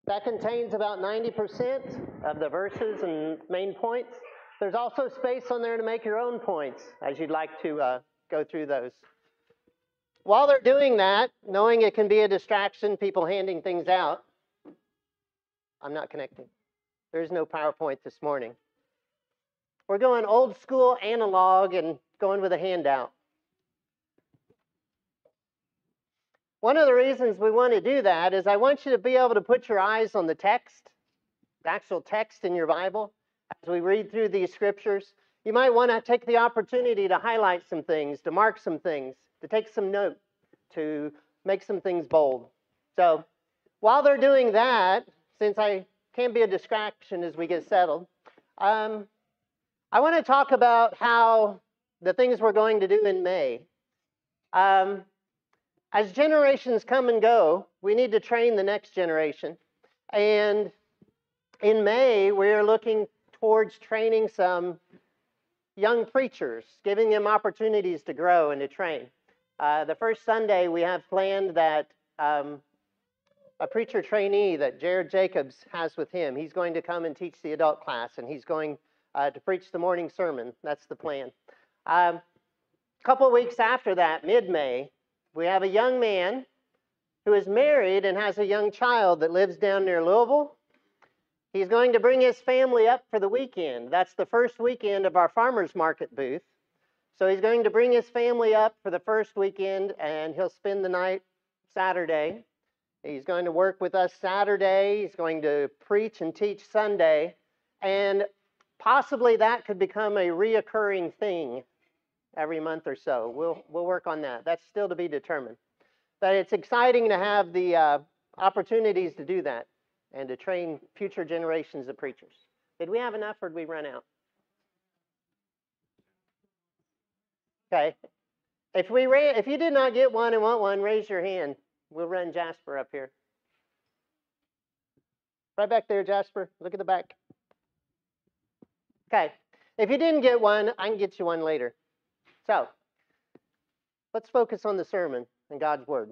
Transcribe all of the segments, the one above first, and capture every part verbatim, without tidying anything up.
That contains about ninety percent of the verses and main points. There's also space on there to make your own points as you'd like to uh, go through those. While they're doing that, knowing it can be a distraction, people handing things out, I'm not connecting. There's no PowerPoint this morning. We're going old school analog and going with a handout. One of the reasons we want to do that is I want you to be able to put your eyes on the text, the actual text in your Bible, as we read through these scriptures. You might want to take the opportunity to highlight some things, to mark some things, to take some note, to make some things bold. So while they're doing that, since I can be a distraction as we get settled, um, I want to talk about how the things we're going to do in May. Um, As generations come and go, we need to train the next generation. And in May, we're looking towards training some young preachers, giving them opportunities to grow and to train. Uh, the first Sunday, we have planned that um, a preacher trainee that Jared Jacobs has with him, he's going to come and teach the adult class, and he's going uh, to preach the morning sermon. That's the plan. Um, a couple of weeks after that, mid-May, we have a young man who is married and has a young child that lives down near Louisville. He's going to bring his family up for the weekend. That's the first weekend of our farmers market booth. So he's going to bring his family up for the first weekend, and he'll spend the night Saturday. He's going to work with us Saturday. He's going to preach and teach Sunday. And possibly that could become a reoccurring thing every month or so. We'll, we'll work on that. That's still to be determined. But it's exciting to have the uh, opportunities to do that and to train future generations of preachers. Did we have enough or did we run out? Okay. If we ran, if you did not get one and want one, raise your hand. We'll run Jasper up here. Right back there, Jasper. Look at the back. Okay. If you didn't get one, I can get you one later. So, let's focus on the sermon and God's Word.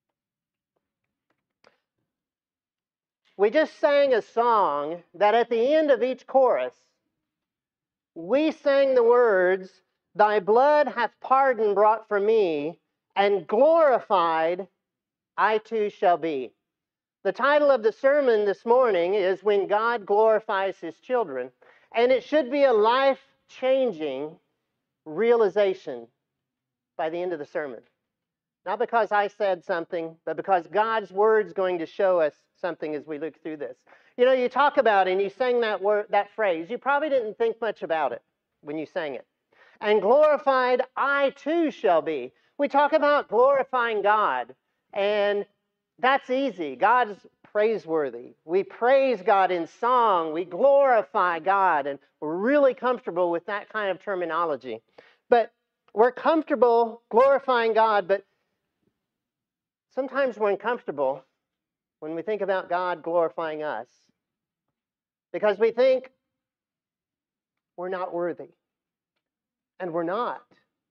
We just sang a song that at the end of each chorus, we sang the words, "Thy blood hath pardon brought for me, and glorified I too shall be." The title of the sermon this morning is When God Glorifies His Children, and it should be a life-changing realization by the end of the sermon. Not because I said something, but because God's Word's going to show us something as we look through this. You know, you talk about it and you sang that word, that phrase. You probably didn't think much about it when you sang it. And glorified I too shall be. We talk about glorifying God, and that's easy. God's praiseworthy. We praise God in song. We glorify God, and we're really comfortable with that kind of terminology. But we're comfortable glorifying God, but sometimes we're uncomfortable when we think about God glorifying us because we think we're not worthy, and we're not.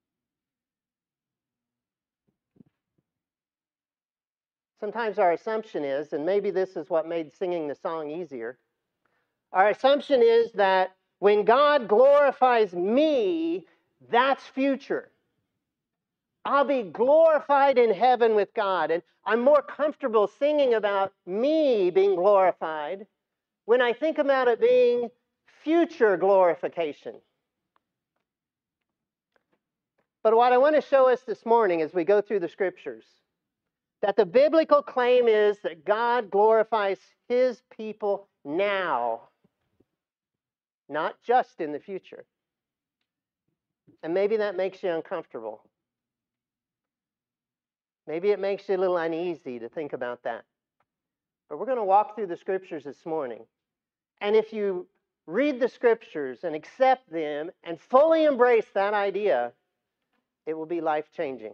Sometimes our assumption is, and maybe this is what made singing the song easier, our assumption is that when God glorifies me, that's future. I'll be glorified in heaven with God, and I'm more comfortable singing about me being glorified when I think about it being future glorification. But what I want to show us this morning as we go through the scriptures, that the biblical claim is that God glorifies His people now, not just in the future. And maybe that makes you uncomfortable. Maybe it makes you a little uneasy to think about that. But we're going to walk through the scriptures this morning. And if you read the scriptures and accept them and fully embrace that idea, it will be life-changing.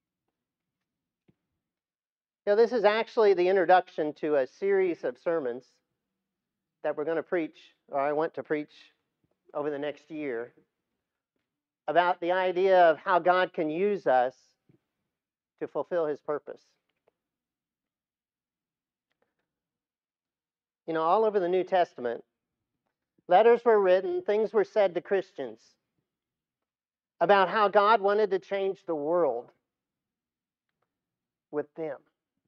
You know, this is actually the introduction to a series of sermons that we're going to preach, or I want to preach over the next year, about the idea of how God can use us to fulfill His purpose. You know, all over the New Testament, letters were written, things were said to Christians about how God wanted to change the world with them.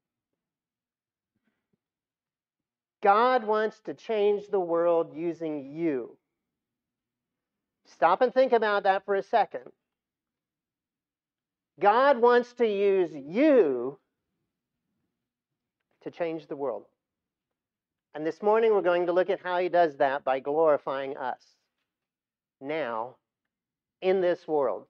God wants to change the world using you. Stop and think about that for a second. God wants to use you to change the world. And this morning we're going to look at how he does that by glorifying us now in this world.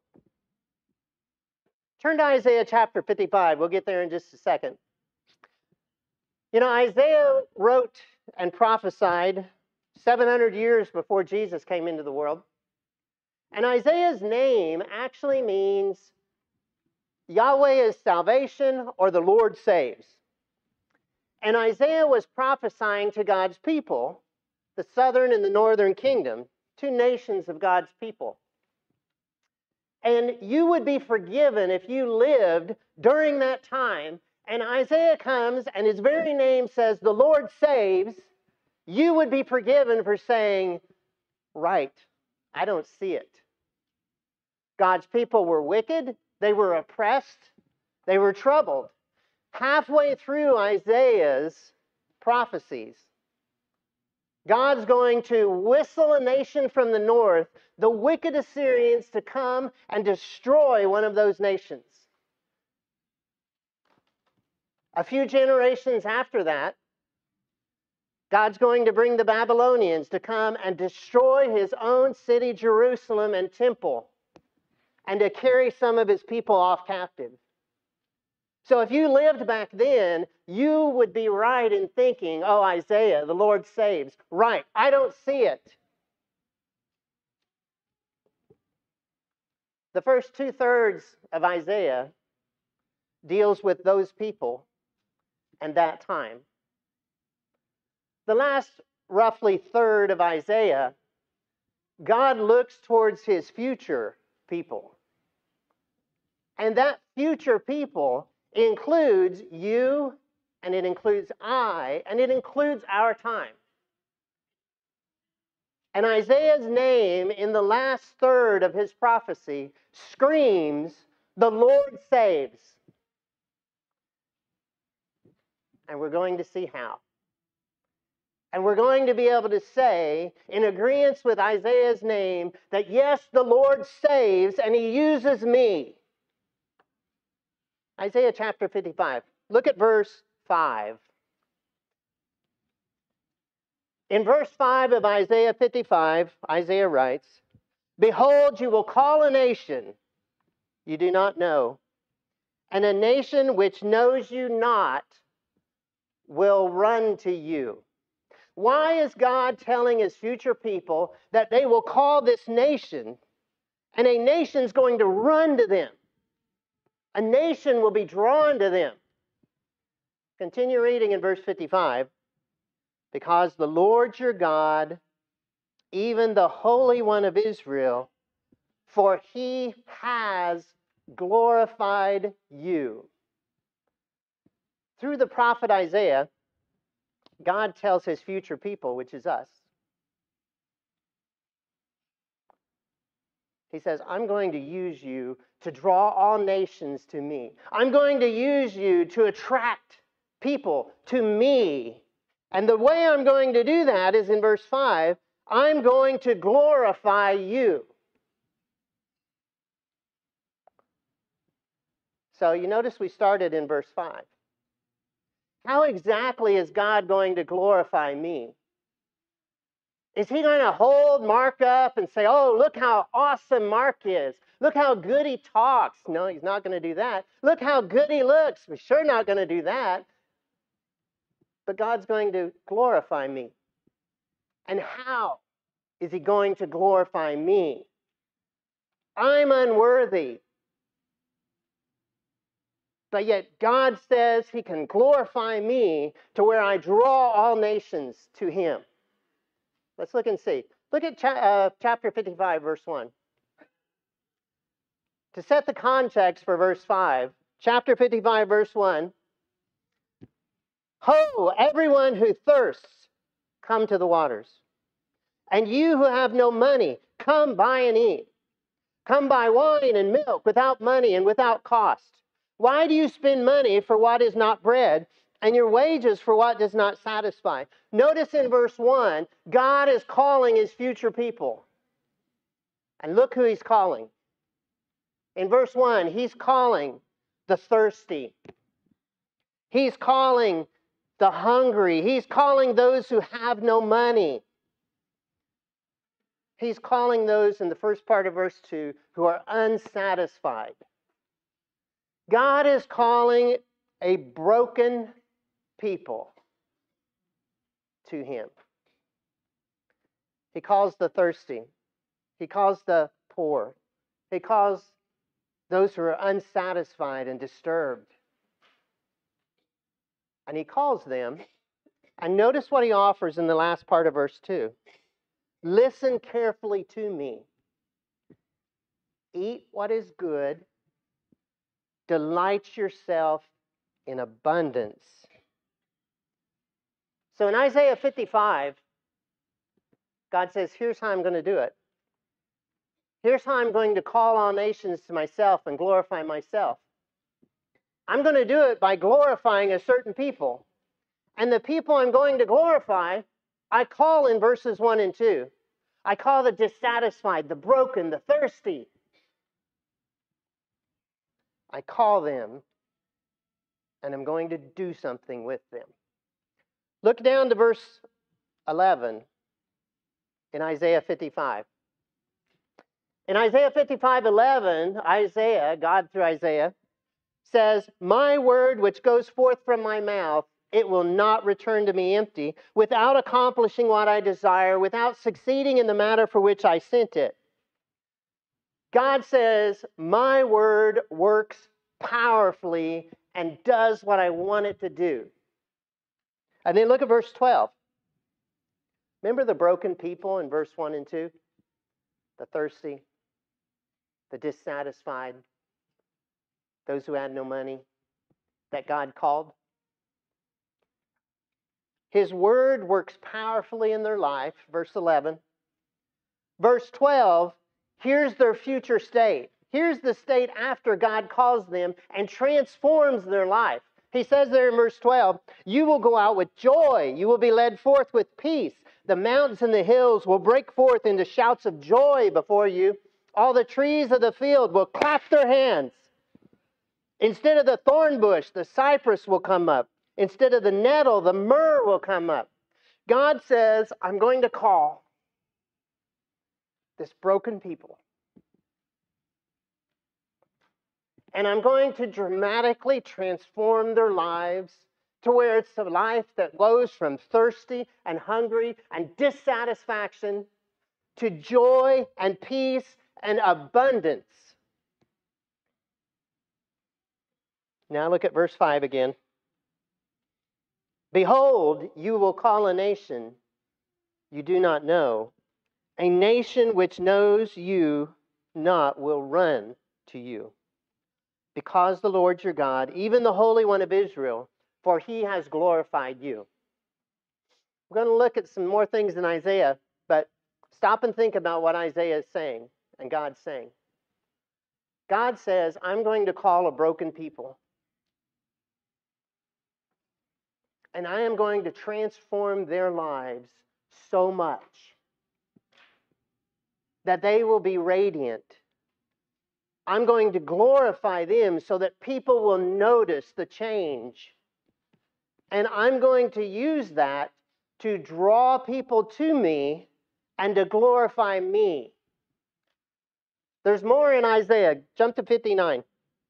Turn to Isaiah chapter fifty-five. We'll get there in just a second. You know, Isaiah wrote and prophesied seven hundred years before Jesus came into the world. And Isaiah's name actually means Yahweh is salvation or the Lord saves. And Isaiah was prophesying to God's people, the southern and the northern kingdom, two nations of God's people. And you would be forgiven if you lived during that time. And Isaiah comes and his very name says, the Lord saves. You would be forgiven for saying, right, I don't see it. God's people were wicked. They were oppressed. They were troubled. Halfway through Isaiah's prophecies, God's going to whistle a nation from the north, the wicked Assyrians, to come and destroy one of those nations. A few generations after that, God's going to bring the Babylonians to come and destroy his own city, Jerusalem, and temple, and to carry some of his people off captive. So if you lived back then, you would be right in thinking, oh, Isaiah, the Lord saves. Right, I don't see it. The first two-thirds of Isaiah deals with those people and that time. The last roughly third of Isaiah, God looks towards his future people. And that future people includes you, and it includes I, and it includes our time. And Isaiah's name in the last third of his prophecy screams, the Lord saves. And we're going to see how. And we're going to be able to say, in agreement with Isaiah's name, that yes, the Lord saves, and he uses me. Isaiah chapter fifty-five. Look at verse five. In verse five of Isaiah fifty-five, Isaiah writes, behold, you will call a nation you do not know, and a nation which knows you not will run to you. Why is God telling his future people that they will call this nation, and a nation's going to run to them? A nation will be drawn to them. Continue reading in verse fifty-five. Because the Lord your God, even the Holy One of Israel, for he has glorified you. Through the prophet Isaiah, God tells his future people, which is us. He says, I'm going to use you to draw all nations to me. I'm going to use you to attract people to me. And the way I'm going to do that is in verse five, I'm going to glorify you. So you notice we started in verse five. How exactly is God going to glorify me? Is he going to hold Mark up and say, oh, look how awesome Mark is. Look how good he talks. No, he's not going to do that. Look how good he looks. We're sure not going to do that. But God's going to glorify me. And how is he going to glorify me? I'm unworthy. But yet God says he can glorify me to where I draw all nations to him. Let's look and see. Look at cha- uh, chapter fifty-five, verse one. To set the context for verse five, chapter fifty-five, verse one. Ho, everyone who thirsts, come to the waters. And you who have no money, come buy and eat. Come buy wine and milk without money and without cost. Why do you spend money for what is not bread, and your wages for what does not satisfy? Notice in verse one, God is calling his future people. And look who he's calling. In verse one, he's calling the thirsty. He's calling the hungry. He's calling those who have no money. He's calling those in the first part of verse two who are unsatisfied. God is calling a broken people to him. He calls the thirsty. He calls the poor. He calls those who are unsatisfied and disturbed. And he calls them. And notice what he offers in the last part of verse two. Listen carefully to me. Eat what is good. Delight yourself in abundance. So in Isaiah fifty-five, God says, here's how I'm going to do it. Here's how I'm going to call all nations to myself and glorify myself. I'm going to do it by glorifying a certain people. And the people I'm going to glorify, I call in verses one and two. I call the dissatisfied, the broken, the thirsty. I call them, and I'm going to do something with them. Look down to verse eleven in Isaiah fifty-five. In Isaiah fifty-five eleven, Isaiah, God through Isaiah, says, my word which goes forth from my mouth, it will not return to me empty, without accomplishing what I desire, without succeeding in the matter for which I sent it. God says, my word works powerfully and does what I want it to do. And then look at verse twelve. Remember the broken people in verse one and two? The thirsty, the dissatisfied, those who had no money, that God called. His word works powerfully in their life, verse eleven. Verse twelve, here's their future state. Here's the state after God calls them and transforms their life. He says there in verse twelve, you will go out with joy. You will be led forth with peace. The mountains and the hills will break forth into shouts of joy before you. All the trees of the field will clap their hands. Instead of the thorn bush, the cypress will come up. Instead of the nettle, the myrrh will come up. God says, I'm going to call this broken people. And I'm going to dramatically transform their lives to where it's a life that goes from thirsty and hungry and dissatisfaction to joy and peace and abundance. Now look at verse five again. Behold, you will call a nation you do not know. A nation which knows you not will run to you. Because the Lord your God, even the Holy One of Israel, for he has glorified you. We're going to look at some more things in Isaiah, but stop and think about what Isaiah is saying and God's saying. God says, I'm going to call a broken people. And I am going to transform their lives so much that they will be radiant. I'm going to glorify them so that people will notice the change. And I'm going to use that to draw people to me and to glorify me. There's more in Isaiah. Jump to fifty-nine.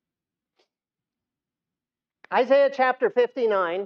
Isaiah chapter fifty-nine.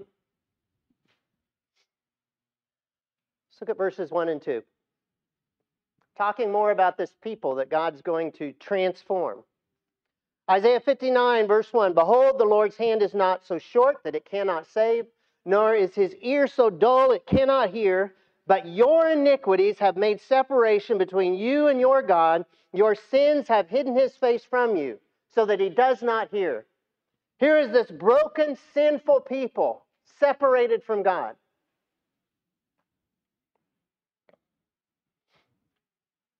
Let's look at verses one and two. Talking more about this people that God's going to transform. Isaiah fifty-nine, verse one. Behold, the Lord's hand is not so short that it cannot save, nor is his ear so dull it cannot hear. But your iniquities have made separation between you and your God. Your sins have hidden his face from you, so that he does not hear. Here is this broken, sinful people separated from God.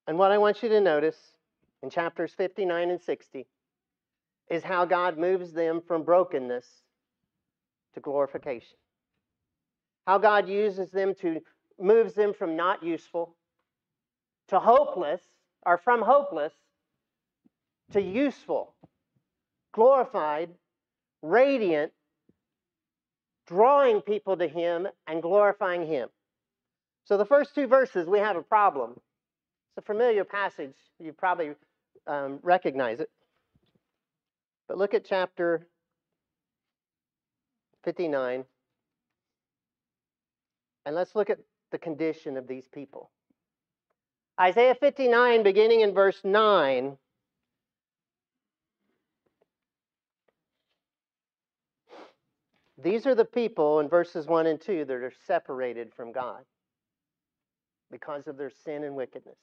And what I want you to notice in chapters fifty-nine and sixty is how God moves them from brokenness to glorification. How God uses them to, moves them from not useful to hopeless, or from hopeless to useful, glorified, radiant, drawing people to Him and glorifying Him. So the first two verses, we have a problem. It's a familiar passage. You probably um, recognize it. But look at chapter fifty-nine. And let's look at the condition of these people. Isaiah fifty-nine, beginning in verse nine. These are the people in verses one and two that are separated from God because of their sin and wickedness.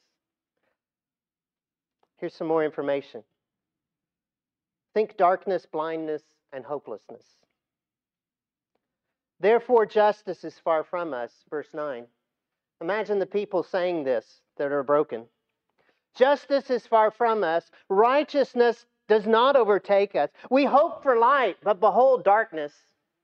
Here's some more information. Think darkness, blindness, and hopelessness. Therefore, justice is far from us, verse nine. Imagine the people saying this that are broken. Justice is far from us. Righteousness does not overtake us. We hope for light, but behold darkness.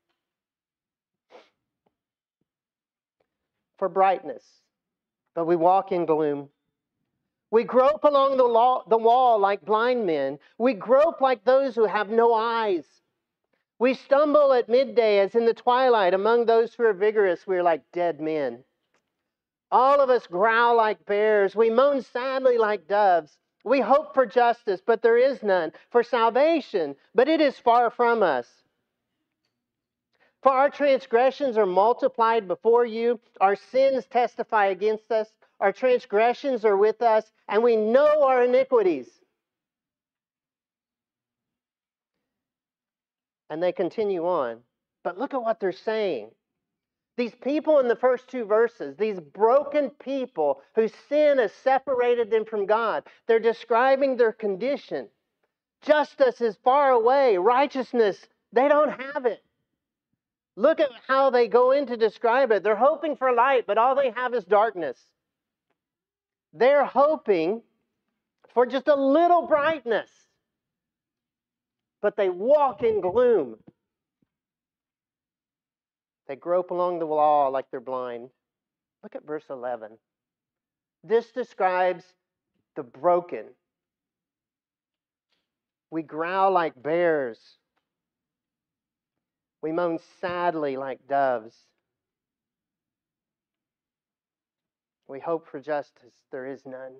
For brightness, but we walk in gloom. We grope along the, law, the wall like blind men. We grope like those who have no eyes. We stumble at midday as in the twilight. Among those who are vigorous, we are like dead men. All of us growl like bears. We moan sadly like doves. We hope for justice, but there is none. For salvation, but it is far from us. For our transgressions are multiplied before you. Our sins testify against us. Our transgressions are with us, and we know our iniquities. And they continue on. But look at what they're saying. These people in the first two verses, these broken people whose sin has separated them from God, they're describing their condition. Justice is far away. Righteousness, they don't have it. Look at how they go in to describe it. They're hoping for light, but all they have is darkness. They're hoping for just a little brightness, but they walk in gloom. They grope along the wall like they're blind. Look at verse eleven. This describes the broken. We growl like bears. We moan sadly like doves. We hope for justice. There is none.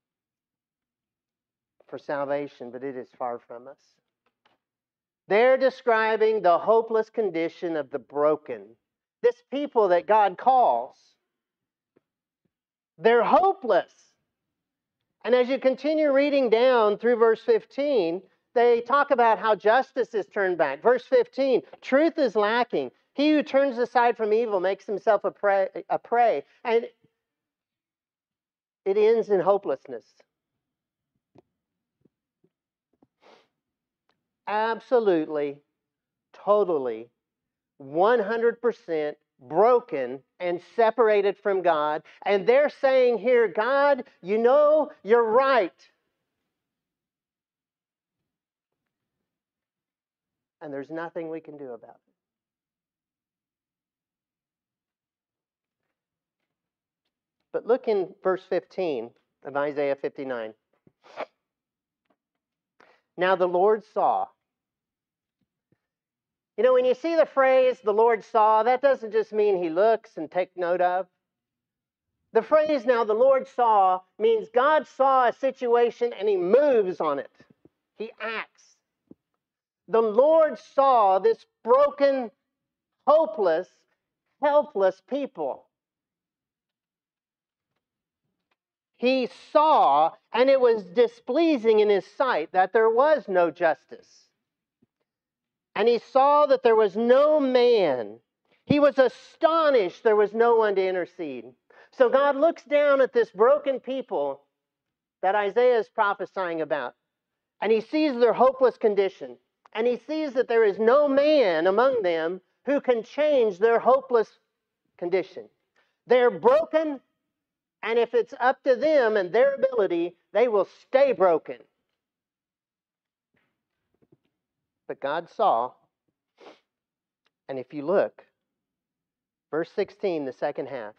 For salvation, but it is far from us. They're describing the hopeless condition of the broken. This people that God calls. They're hopeless. And as you continue reading down through verse fifteen, they talk about how justice is turned back. Verse fifteen, truth is lacking. He who turns aside from evil makes himself a prey. A prey. And it ends in hopelessness. Absolutely, totally, one hundred percent broken and separated from God. And they're saying here, God, you know, you're right. And there's nothing we can do about it. But look in verse fifteen of Isaiah fifty-nine. Now the Lord saw. You know, when you see the phrase, the Lord saw, that doesn't just mean He looks and takes note of. The phrase, now the Lord saw, means God saw a situation and He moves on it. He acts. The Lord saw this broken, hopeless, helpless people. He saw, and it was displeasing in His sight that there was no justice. And He saw that there was no man. He was astonished there was no one to intercede. So God looks down at this broken people that Isaiah is prophesying about, and He sees their hopeless condition. And He sees that there is no man among them who can change their hopeless condition. They're broken, And if it's up to them and their ability, they will stay broken. But God saw, and if you look, verse sixteen, the second half,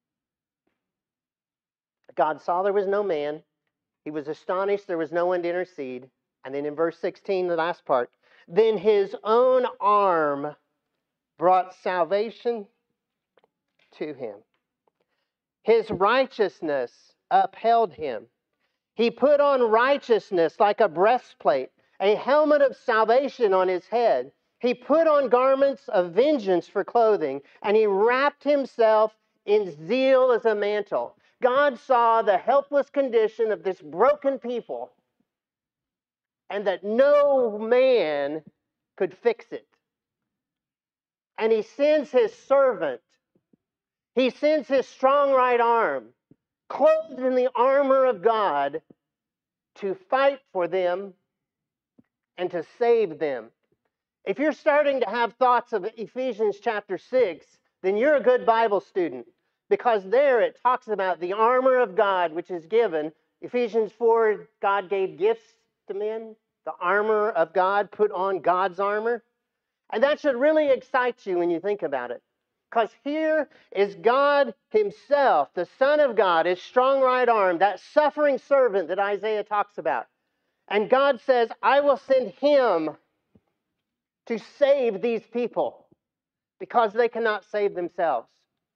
God saw there was no man. He was astonished there was no one to intercede. And then in verse sixteen, the last part, then his own arm brought salvation to him. His righteousness upheld him. He put on righteousness like a breastplate, a helmet of salvation on his head. He put on garments of vengeance for clothing, and he wrapped himself in zeal as a mantle. God saw the helpless condition of this broken people, and that no man could fix it. And he sends his servant. He sends his strong right arm, clothed in the armor of God, to fight for them and to save them. If you're starting to have thoughts of Ephesians chapter six, then you're a good Bible student, because there it talks about the armor of God which is given. Ephesians four, God gave gifts to men. The armor of God, put on God's armor. And that should really excite you when you think about it. Because here is God himself, the Son of God, his strong right arm, that suffering servant that Isaiah talks about. And God says, I will send him to save these people because they cannot save themselves.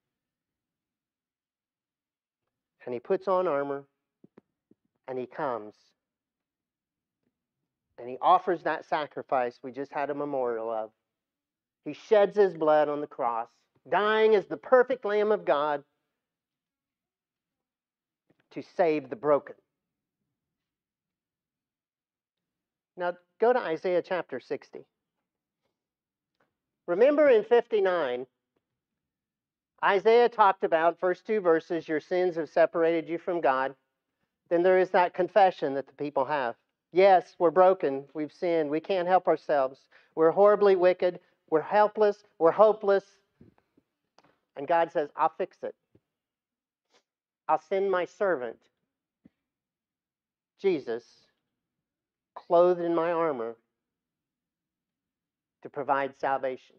And he puts on armor and he comes. And he offers that sacrifice we just had a memorial of. He sheds his blood on the cross, dying as the perfect Lamb of God to save the broken. Now, go to Isaiah chapter sixty. Remember in fifty-nine, Isaiah talked about, first two verses, your sins have separated you from God. Then there is that confession that the people have. Yes, we're broken. We've sinned. We can't help ourselves. We're horribly wicked. We're helpless. We're hopeless. And God says, I'll fix it. I'll send my servant, Jesus, clothed in my armor, to provide salvation.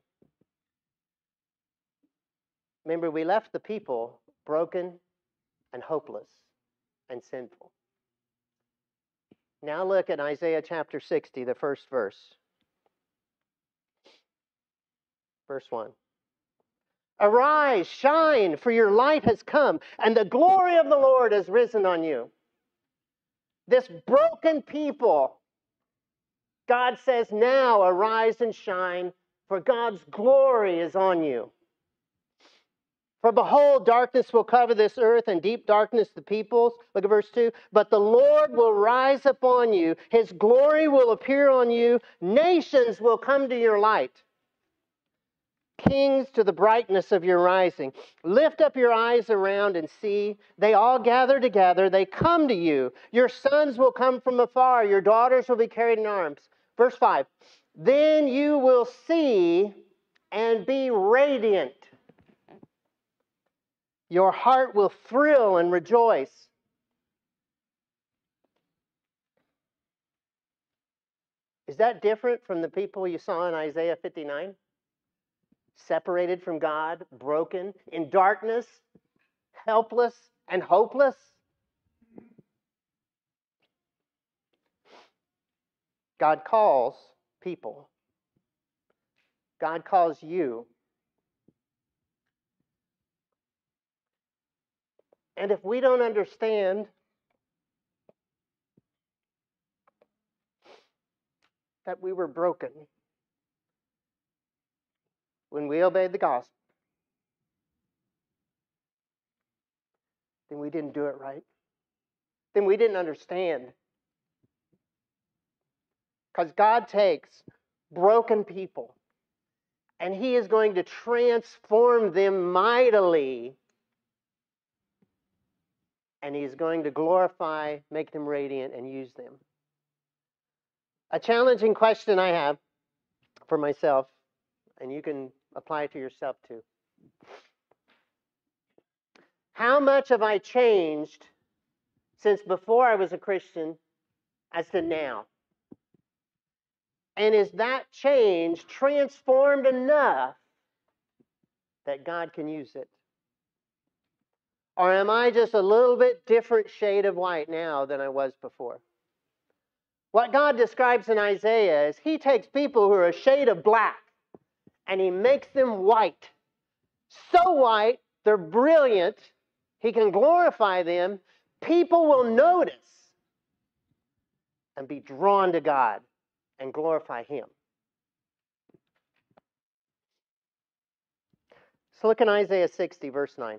Remember, we left the people broken and hopeless and sinful. Now look at Isaiah chapter sixty, the first verse. Verse one. Arise, shine, for your light has come, and the glory of the Lord has risen on you. This broken people, God says, now arise and shine, for God's glory is on you. For behold, darkness will cover this earth, and deep darkness the peoples. Look at verse two. But the Lord will rise upon you. His glory will appear on you. Nations will come to your light. Kings to the brightness of your rising. Lift up your eyes around and see. They all gather together. They come to you. Your sons will come from afar. Your daughters will be carried in arms. Verse five. Then you will see and be radiant. Your heart will thrill and rejoice. Is that different from the people you saw in Isaiah fifty-nine? Separated from God, broken, in darkness, helpless, and hopeless? God calls people. God calls you. And if we don't understand that we were broken when we obeyed the gospel, then we didn't do it right. Then we didn't understand. Because God takes broken people and he is going to transform them mightily. And he's going to glorify, make them radiant, and use them. A challenging question I have for myself, and you can apply it to yourself too. How how much have I changed since before I was a Christian as to now? And is that change transformed enough that God can use it? Or am I just a little bit different shade of white now than I was before? What God describes in Isaiah is He takes people who are a shade of black and He makes them white. So white, they're brilliant. He can glorify them. People will notice and be drawn to God and glorify Him. So look in Isaiah sixty, verse nine.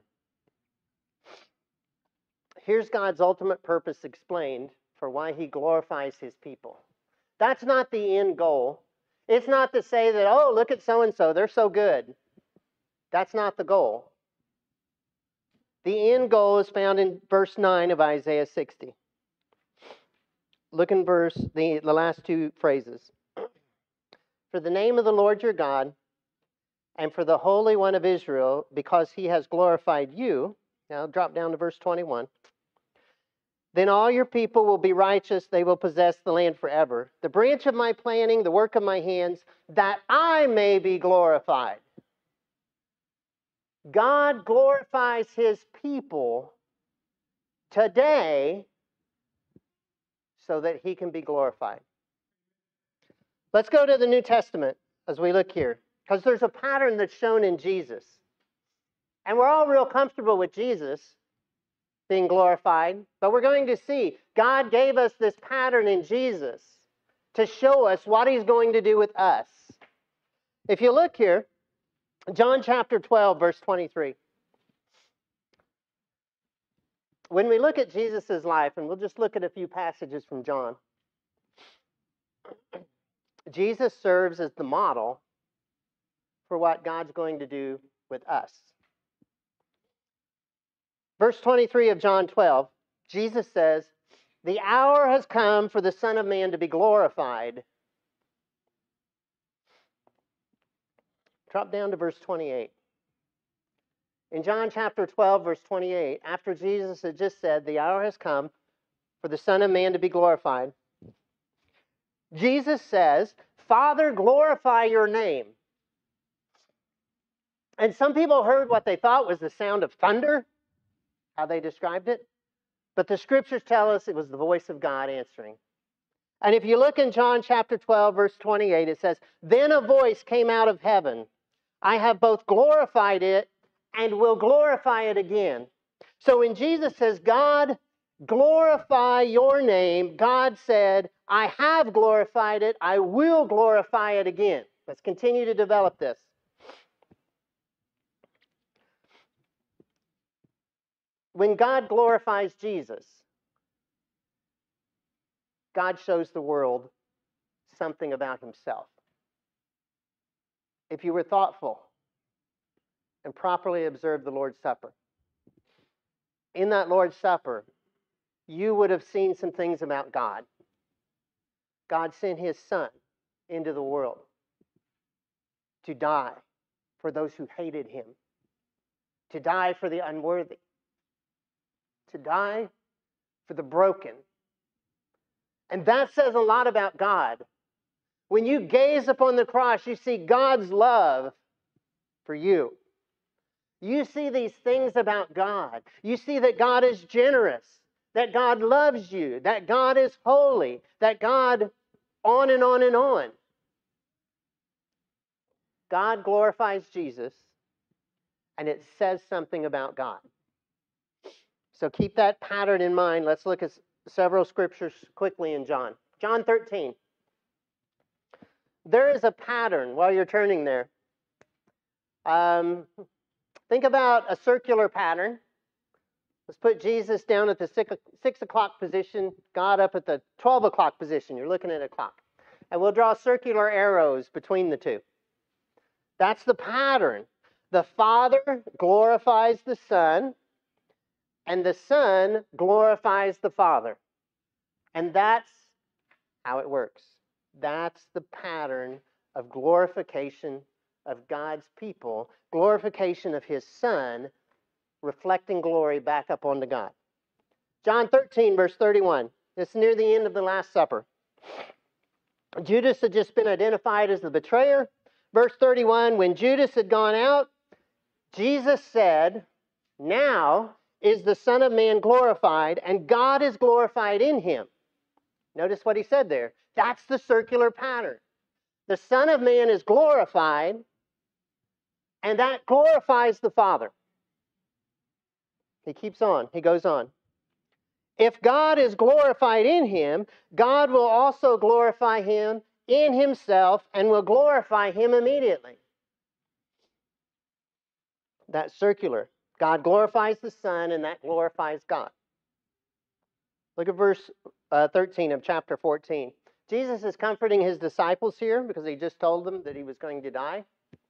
Here's God's ultimate purpose explained for why He glorifies His people. That's not the end goal. It's not to say that, oh, look at so-and-so, they're so good. That's not the goal. The end goal is found in verse nine of Isaiah sixty. Look in verse, the, the last two phrases. For the name of the Lord your God, and for the Holy One of Israel, because He has glorified you. Now drop down to verse twenty-one. Then all your people will be righteous, they will possess the land forever. The branch of my planting, the work of my hands, that I may be glorified. God glorifies His people today so that He can be glorified. Let's go to the New Testament as we look here, because there's a pattern that's shown in Jesus. And we're all real comfortable with Jesus being glorified, but we're going to see God gave us this pattern in Jesus to show us what He's going to do with us. If you look here, John chapter twelve, verse twenty-three. When we look at Jesus' life, and we'll just look at a few passages from John, Jesus serves as the model for what God's going to do with us. Verse twenty-three of John twelve, Jesus says, the hour has come for the Son of Man to be glorified. Drop down to verse twenty-eight. In John chapter twelve, verse twenty-eight, after Jesus had just said, the hour has come for the Son of Man to be glorified, Jesus says, Father, glorify your name. And some people heard what they thought was the sound of thunder, how they described it. But the scriptures tell us it was the voice of God answering. And if you look in John chapter twelve, verse twenty-eight, it says, then a voice came out of heaven. I have both glorified it and will glorify it again. So when Jesus says, God, glorify your name, God said, I have glorified it, I will glorify it again. Let's continue to develop this. When God glorifies Jesus, God shows the world something about Himself. If you were thoughtful and properly observed the Lord's Supper, in that Lord's Supper, you would have seen some things about God. God sent His Son into the world to die for those who hated Him, to die for the unworthy, to die for the broken. And that says a lot about God. When you gaze upon the cross, you see God's love for you. You see these things about God. You see that God is generous, that God loves you, that God is holy, that God, on and on and on. God glorifies Jesus, and it says something about God. So keep that pattern in mind. Let's look at several scriptures quickly in John. John thirteen. There is a pattern while you're turning there. Um, think about a circular pattern. Let's put Jesus down at the six, six o'clock position, God up at the twelve o'clock position. You're looking at a clock. And we'll draw circular arrows between the two. That's the pattern. The Father glorifies the Son, and the Son glorifies the Father. And that's how it works. That's the pattern of glorification of God's people, glorification of His Son, reflecting glory back up onto God. John thirteen, verse thirty-one. It's near the end of the Last Supper. Judas had just been identified as the betrayer. Verse thirty-one, when Judas had gone out, Jesus said, now is the Son of Man glorified, and God is glorified in him. Notice what he said there. That's the circular pattern. The Son of Man is glorified, and that glorifies the Father. He keeps on. He goes on. If God is glorified in him, God will also glorify him in himself and will glorify him immediately. That's circular. God glorifies the Son, and that glorifies God. Look at verse uh, thirteen of chapter fourteen. Jesus is comforting his disciples here because he just told them that he was going to die.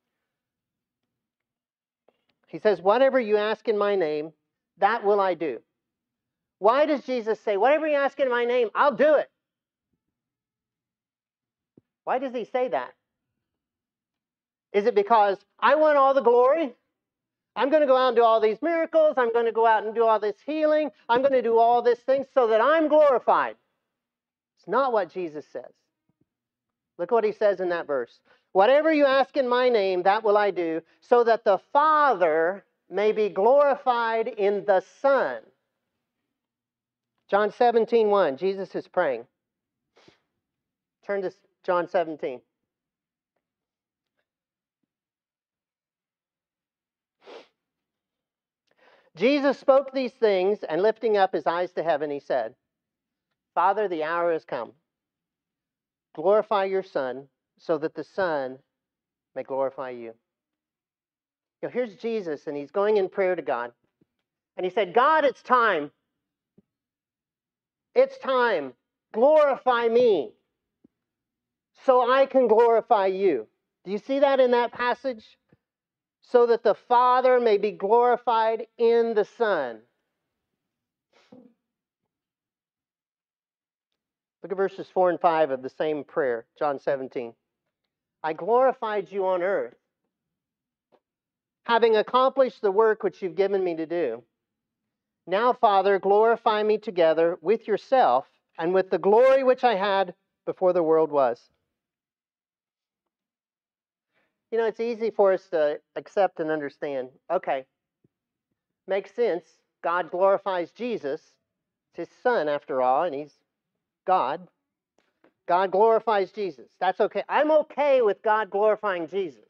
He says, whatever you ask in my name, that will I do. Why does Jesus say, whatever you ask in my name, I'll do it? Why does he say that? Is it because I want all the glory? I'm going to go out and do all these miracles. I'm going to go out and do all this healing. I'm going to do all these things so that I'm glorified. It's not what Jesus says. Look what he says in that verse. Whatever you ask in my name, that will I do, so that the Father may be glorified in the Son. John seventeen, one, Jesus is praying. Turn to John seventeen. Jesus spoke these things, and lifting up his eyes to heaven, he said, Father, the hour has come. Glorify your Son, so that the Son may glorify you. You know, here's Jesus, and he's going in prayer to God. And he said, God, it's time. It's time. Glorify me, so I can glorify you. Do you see that in that passage? So that the Father may be glorified in the Son. Look at verses four and five of the same prayer, John seventeen. I glorified you on earth, having accomplished the work which you've given me to do. Now, Father, glorify me together with yourself and with the glory which I had before the world was. You know, it's easy for us to accept and understand. Okay, makes sense. God glorifies Jesus. It's his Son, after all, and he's God. God glorifies Jesus. That's okay. I'm okay with God glorifying Jesus.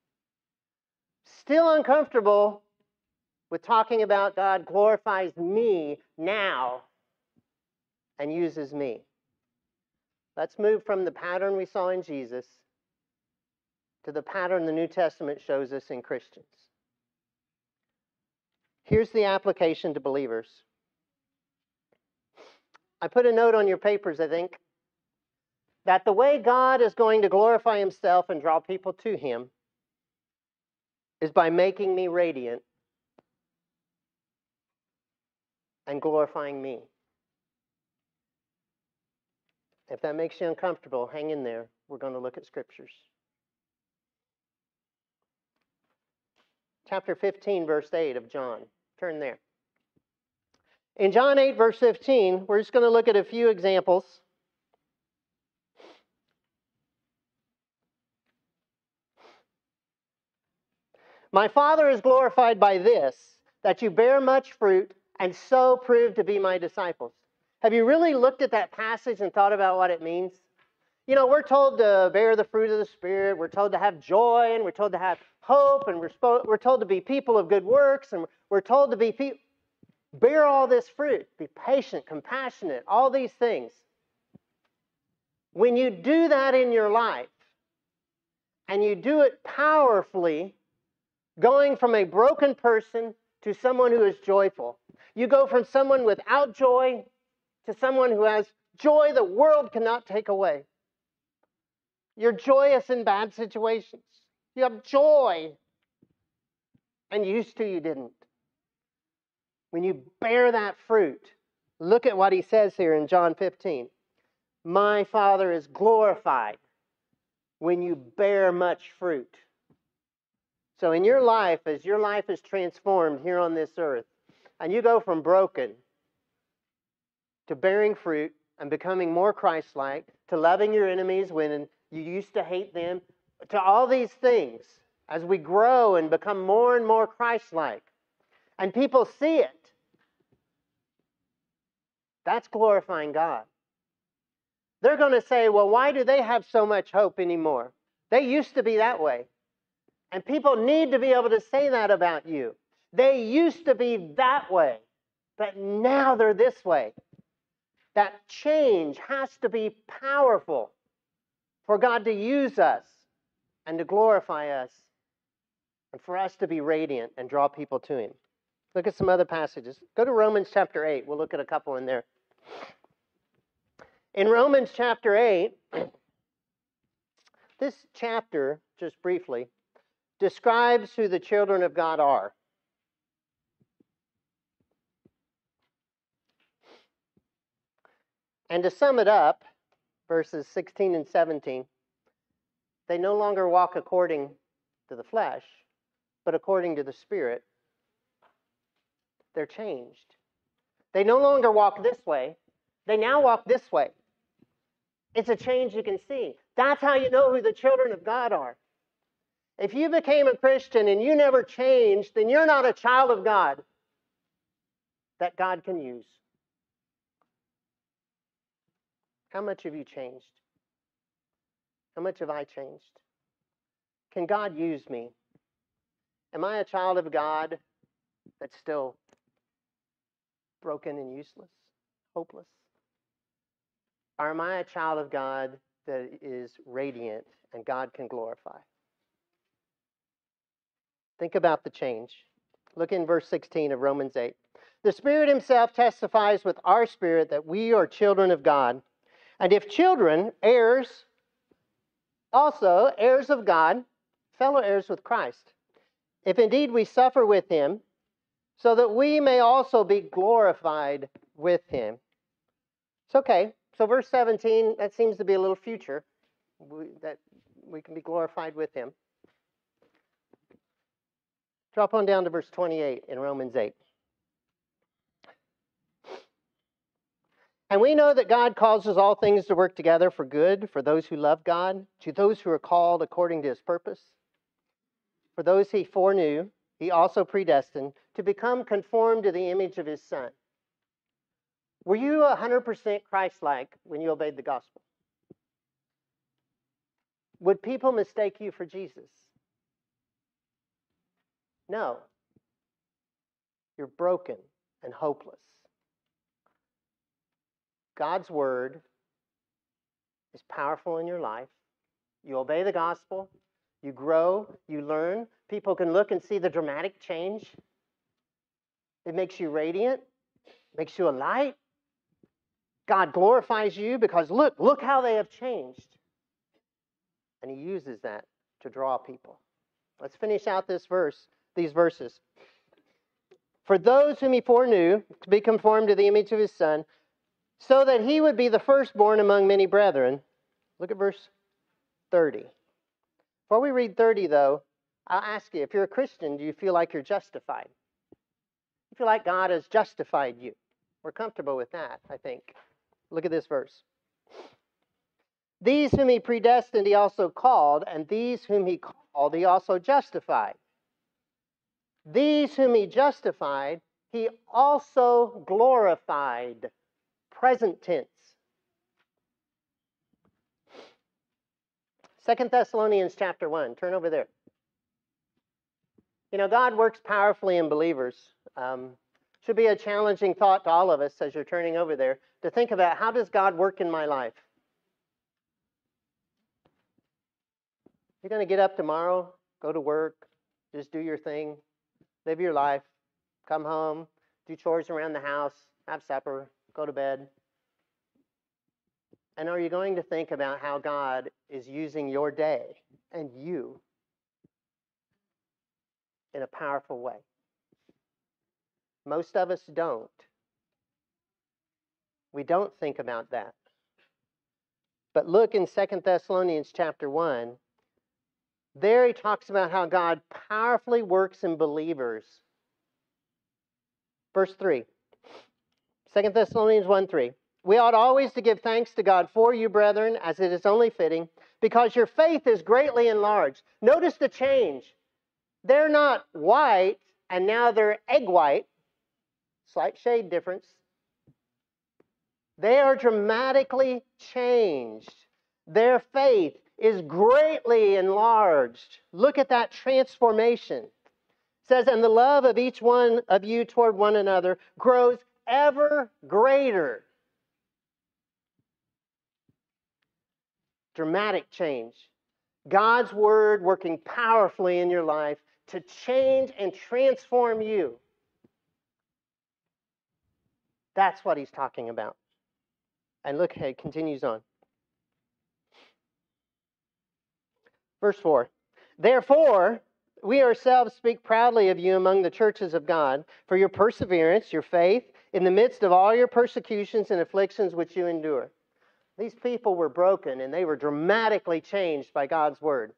Still uncomfortable with talking about God glorifies me now and uses me. Let's move from the pattern we saw in Jesus to the pattern the New Testament shows us in Christians. Here's the application to believers. I put a note on your papers, I think, that the way God is going to glorify himself and draw people to him is by making me radiant and glorifying me. If that makes you uncomfortable, hang in there. We're going to look at scriptures. Chapter fifteen, verse eight of John. Turn there. In John eight, verse fifteen, we're just going to look at a few examples. My Father is glorified by this, that you bear much fruit and so prove to be my disciples. Have you really looked at that passage and thought about what it means? You know, we're told to bear the fruit of the Spirit. We're told to have joy, and we're told to have hope, and we're, spo- we're told to be people of good works, and we're told to be people, bear all this fruit, be patient, compassionate, all these things. When you do that in your life, and you do it powerfully, going from a broken person to someone who is joyful. You go from someone without joy to someone who has joy the world cannot take away. You're joyous in bad situations. You have joy. And used to, you didn't. When you bear that fruit, look at what he says here in John fifteen. My Father is glorified when you bear much fruit. So in your life, as your life is transformed here on this earth, and you go from broken to bearing fruit and becoming more Christ-like, to loving your enemies when you used to hate them, to all these things, as we grow and become more and more Christ-like, and people see it, that's glorifying God. They're going to say, well, why do they have so much hope anymore? They used to be that way. And people need to be able to say that about you. They used to be that way, but now they're this way. That change has to be powerful for God to use us and to glorify us and for us to be radiant and draw people to Him. Look at some other passages. Go to Romans chapter eight. We'll look at a couple in there. In Romans chapter eight, this chapter, just briefly, describes who the children of God are. And to sum it up, verses sixteen and seventeen, they no longer walk according to the flesh, but according to the Spirit. They're changed. They no longer walk this way. They now walk this way. It's a change you can see. That's how you know who the children of God are. If you became a Christian and you never changed, then you're not a child of God that God can use. How much have you changed? How much have I changed? Can God use me? Am I a child of God that's still broken and useless, hopeless? Or am I a child of God that is radiant and God can glorify? Think about the change. Look in verse sixteen of Romans eight. The Spirit Himself testifies with our spirit that we are children of God. And if children, heirs, also heirs of God, fellow heirs with Christ, if indeed we suffer with Him, so that we may also be glorified with Him. It's okay. So verse seventeen, that seems to be a little future, we, that we can be glorified with Him. Drop on down to verse twenty-eight in Romans eight. And we know that God causes all things to work together for good for those who love God, to those who are called according to His purpose. For those He foreknew, He also predestined to become conformed to the image of His Son. Were you one hundred percent Christ-like when you obeyed the gospel? Would people mistake you for Jesus? No. You're broken and hopeless. God's word is powerful in your life. You obey the gospel, you grow, you learn. People can look and see the dramatic change. It makes you radiant, makes you a light. God glorifies you because look, look how they have changed. And He uses that to draw people. Let's finish out this verse, these verses. For those whom He foreknew to be conformed to the image of His Son, so that He would be the firstborn among many brethren. Look at verse thirty. Before we read thirty, though, I'll ask you, if you're a Christian, do you feel like you're justified? You feel like God has justified you? We're comfortable with that, I think. Look at this verse. These whom He predestined, He also called, and these whom He called, He also justified. These whom He justified, He also glorified. Present tense. Second Thessalonians chapter one. Turn over there. You know, God works powerfully in believers. Um, should be a challenging thought to all of us as you're turning over there to think about, how does God work in my life? You're going to get up tomorrow, go to work, just do your thing, live your life, come home, do chores around the house, have supper, go to bed. And are you going to think about how God is using your day and you in a powerful way? Most of us don't. We don't think about that. But look in Second Thessalonians chapter one, There he talks about how God powerfully works in believers. Verse three. Second Thessalonians one three. We ought always to give thanks to God for you, brethren, as it is only fitting, because your faith is greatly enlarged. Notice the change. They're not white, and now they're egg white. Slight shade difference. They are dramatically changed. Their faith is greatly enlarged. Look at that transformation. It says, and the love of each one of you toward one another grows ever greater. Dramatic change. God's word working powerfully in your life to change and transform you. That's what he's talking about. And look, it continues on. Verse four. Therefore, we ourselves speak proudly of you among the churches of God for your perseverance, your faith, in the midst of all your persecutions and afflictions which you endure. These people were broken and they were dramatically changed by God's word.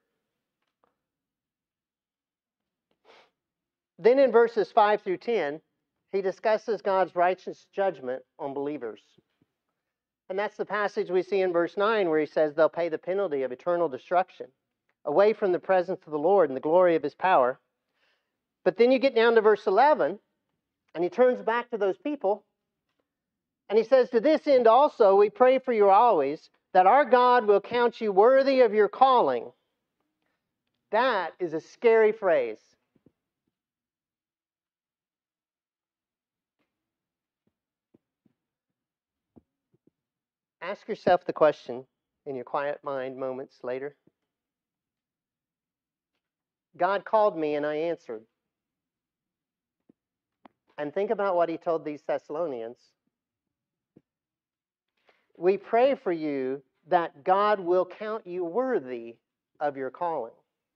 Then in verses five through ten, he discusses God's righteous judgment on believers. And that's the passage we see in verse nine where he says they'll pay the penalty of eternal destruction, away from the presence of the Lord and the glory of his power. But then you get down to verse eleven, and he turns back to those people, and he says, to this end also we pray for you always, that our God will count you worthy of your calling. That is a scary phrase. Ask yourself the question in your quiet mind moments later. God called me and I answered. And think about what he told these Thessalonians. We pray for you that God will count you worthy of your calling.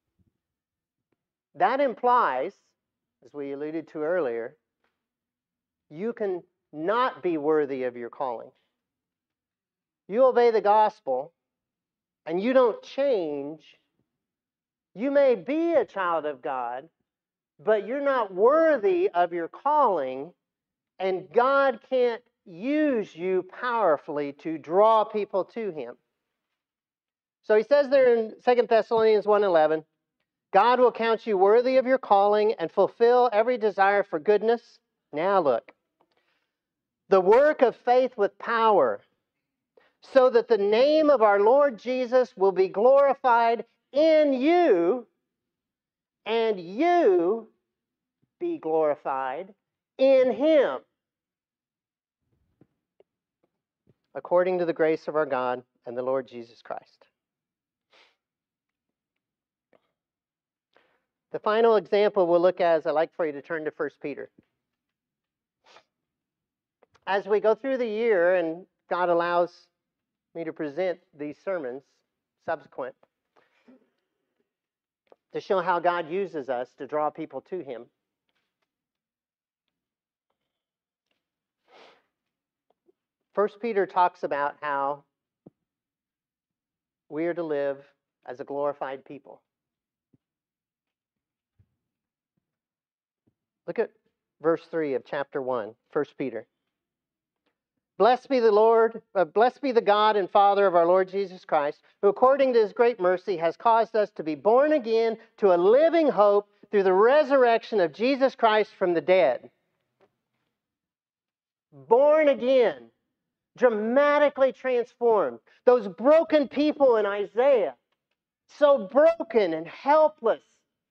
That implies, as we alluded to earlier, you can not be worthy of your calling. You obey the gospel and you don't change. You may be a child of God, but you're not worthy of your calling, and God can't use you powerfully to draw people to him. So he says there in Second Thessalonians one eleven, God will count you worthy of your calling and fulfill every desire for goodness. Now look, the work of faith with power, so that the name of our Lord Jesus will be glorified in you, and you be glorified in him, according to the grace of our God and the Lord Jesus Christ. The final example we'll look at is I'd like for you to turn to First Peter. As we go through the year and God allows me to present these sermons subsequent to show how God uses us to draw people to him. First Peter talks about how we are to live as a glorified people. Look at verse three of chapter one, First Peter. Blessed be the Lord, uh, blessed be the God and Father of our Lord Jesus Christ, who according to his great mercy has caused us to be born again to a living hope through the resurrection of Jesus Christ from the dead. Born again, dramatically transformed. Those broken people in Isaiah, so broken and helpless,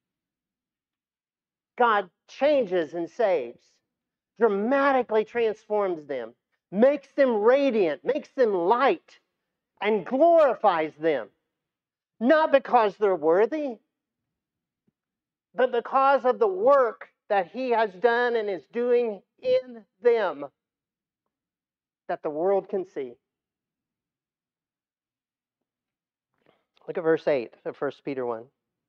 God changes and saves, dramatically transforms them, makes them radiant, makes them light, and glorifies them. Not because they're worthy, but because of the work that he has done and is doing in them that the world can see. Look at verse eight of First Peter one.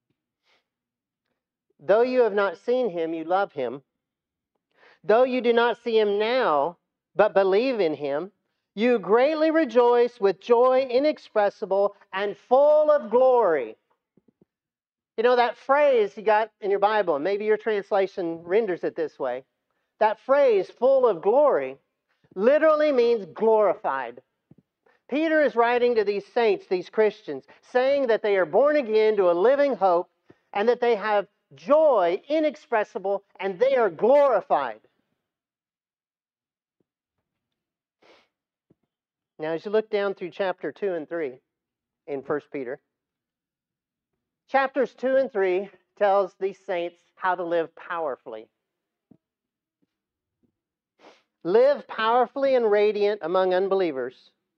Though you have not seen him, you love him. Though you do not see him now, but believe in him, you greatly rejoice with joy inexpressible and full of glory. You know, that phrase you got in your Bible, and maybe your translation renders it this way, that phrase, full of glory, literally means glorified. Peter is writing to these saints, these Christians, saying that they are born again to a living hope and that they have joy inexpressible and they are glorified. Now, as you look down through chapter two and three in First Peter, chapters two and three tells these saints how to live powerfully. Live powerfully and radiant among unbelievers.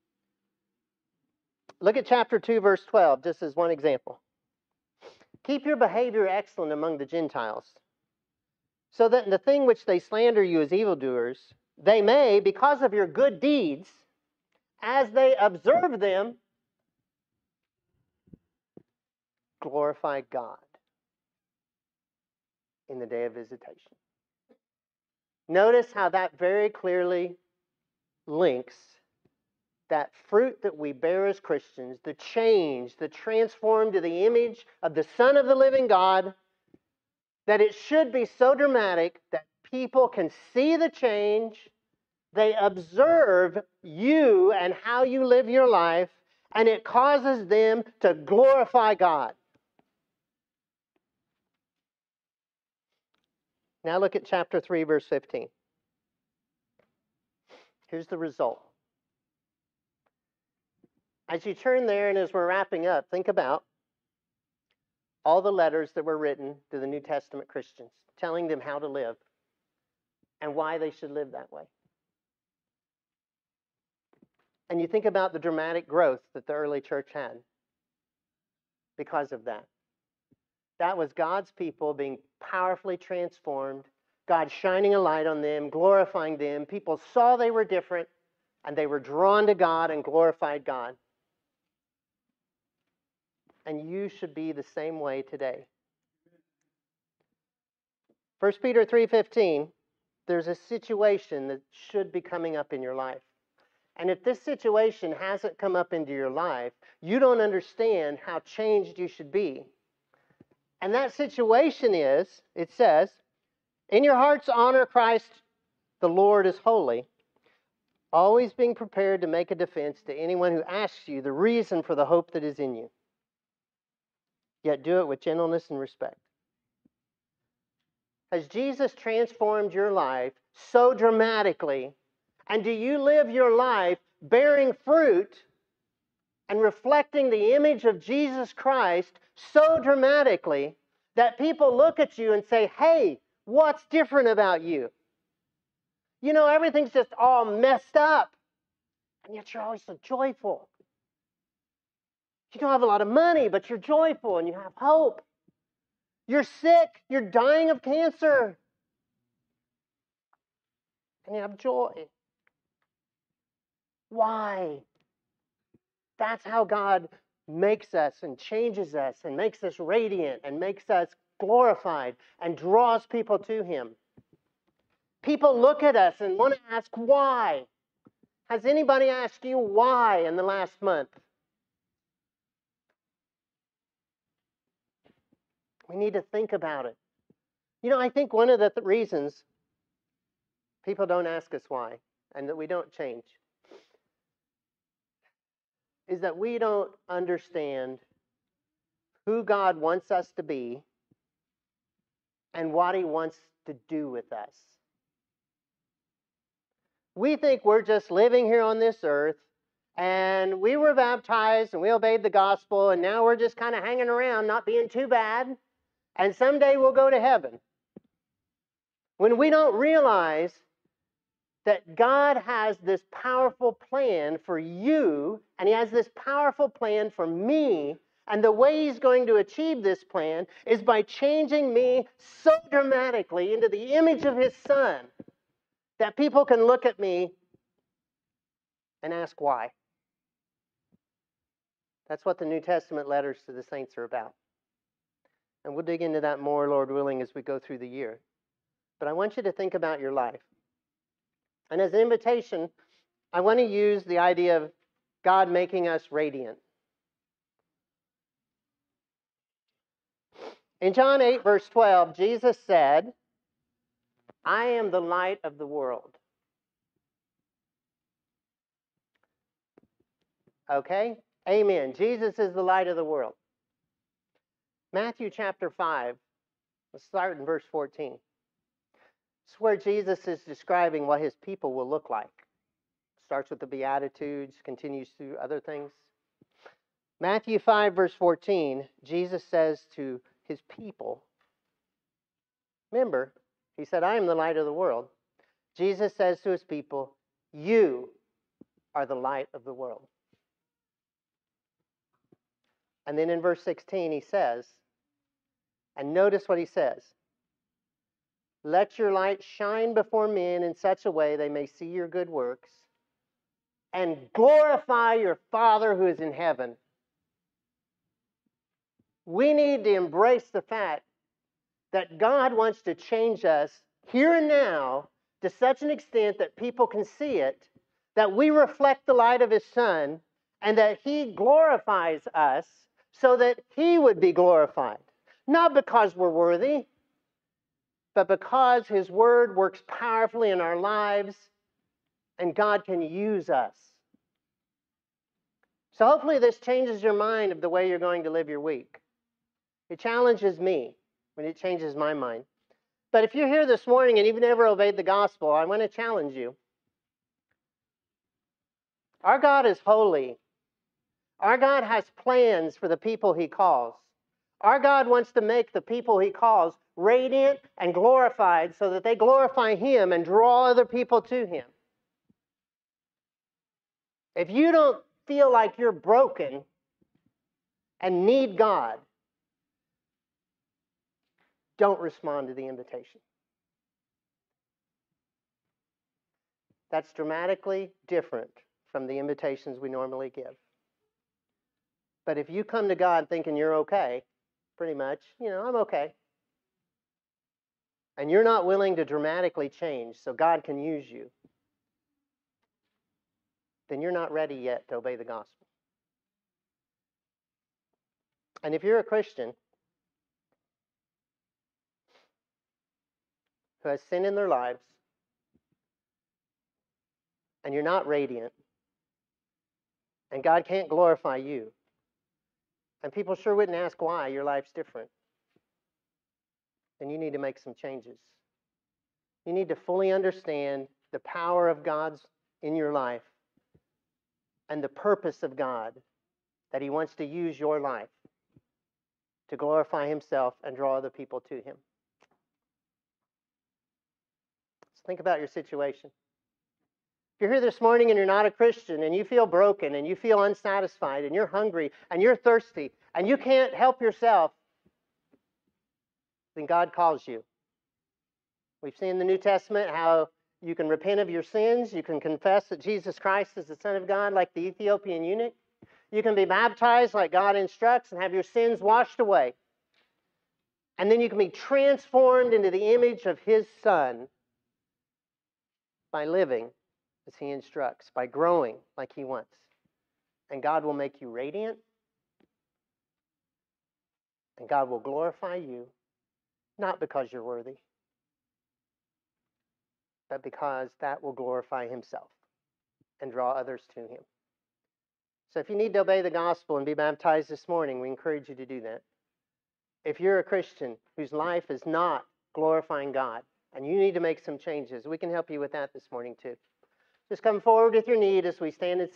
Look at chapter two, verse twelve, just as one example. Keep your behavior excellent among the Gentiles, so that in the thing which they slander you as evildoers, they may, because of your good deeds, as they observe them, glorify God in the day of visitation. Notice how that very clearly links that fruit that we bear as Christians, the change, the transformed to the image of the Son of the living God, that it should be so dramatic that people can see the change, they observe you and how you live your life, and it causes them to glorify God. Now look at chapter three, verse fifteen. Here's the result. As you turn there and as we're wrapping up, think about all the letters that were written to the New Testament Christians, telling them how to live and why they should live that way. And you think about the dramatic growth that the early church had because of that. That was God's people being powerfully transformed, God shining a light on them, glorifying them. People saw they were different, and they were drawn to God and glorified God. And you should be the same way today. First Peter three fifteen, there's a situation that should be coming up in your life. And if this situation hasn't come up into your life, you don't understand how changed you should be. And that situation is, it says, in your hearts honor Christ, the Lord is holy, always being prepared to make a defense to anyone who asks you the reason for the hope that is in you. Yet do it with gentleness and respect. Has Jesus transformed your life so dramatically? And do you live your life bearing fruit and reflecting the image of Jesus Christ so dramatically that people look at you and say, hey, what's different about you? You know, everything's just all messed up, and yet you're always so joyful. You don't have a lot of money, but you're joyful and you have hope. You're sick, you're dying of cancer, and you have joy. Why? That's how God makes us and changes us and makes us radiant and makes us glorified and draws people to Him. People look at us and want to ask why. Has anybody asked you why in the last month? We need to think about it. You know, I think one of the th- reasons people don't ask us why and that we don't change is that we don't understand who God wants us to be and what He wants to do with us. We think we're just living here on this earth, and we were baptized and we obeyed the gospel, and now we're just kind of hanging around, not being too bad, and someday we'll go to heaven. When we don't realize that God has this powerful plan for you, and He has this powerful plan for me, and the way He's going to achieve this plan is by changing me so dramatically into the image of His Son that people can look at me and ask why. That's what the New Testament letters to the saints are about. And we'll dig into that more, Lord willing, as we go through the year. But I want you to think about your life. And as an invitation, I want to use the idea of God making us radiant. In John eight, verse twelve, Jesus said, I am the light of the world. Okay? Amen. Jesus is the light of the world. Matthew chapter five, let's start in verse fourteen. It's where Jesus is describing what his people will look like. Starts with the Beatitudes, continues through other things. Matthew five, verse fourteen, Jesus says to his people, remember, he said, I am the light of the world. Jesus says to his people, you are the light of the world. And then in verse sixteen, he says, and notice what he says, let your light shine before men in such a way they may see your good works and glorify your Father who is in heaven. We need to embrace the fact that God wants to change us here and now to such an extent that people can see it, that we reflect the light of his Son, and that he glorifies us so that he would be glorified. Not because we're worthy, but because his word works powerfully in our lives and God can use us. So hopefully this changes your mind of the way you're going to live your week. It challenges me when it changes my mind. But if you're here this morning and you've never obeyed the gospel, I want to challenge you. Our God is holy. Our God has plans for the people he calls. Our God wants to make the people he calls radiant and glorified so that they glorify him and draw other people to him. If you don't feel like you're broken and need God, don't respond to the invitation. That's dramatically different from the invitations we normally give. But if you come to God thinking you're okay, pretty much, you know, I'm okay, and you're not willing to dramatically change so God can use you, then you're not ready yet to obey the gospel. And if you're a Christian who has sin in their lives, and you're not radiant, and God can't glorify you, and people sure wouldn't ask why your life's different, then you need to make some changes. You need to fully understand the power of God's in your life and the purpose of God, that he wants to use your life to glorify himself and draw other people to him. Let's think about your situation. If you're here this morning and you're not a Christian and you feel broken and you feel unsatisfied and you're hungry and you're thirsty and you can't help yourself, then God calls you. We've seen in the New Testament how you can repent of your sins. You can confess that Jesus Christ is the Son of God like the Ethiopian eunuch. You can be baptized like God instructs and have your sins washed away. And then you can be transformed into the image of his Son by living as he instructs, by growing like he wants. And God will make you radiant. And God will glorify you, not because you're worthy, but because that will glorify himself and draw others to him. So if you need to obey the gospel and be baptized this morning, we encourage you to do that. If you're a Christian whose life is not glorifying God and you need to make some changes, we can help you with that this morning too. Just come forward with your need as we stand and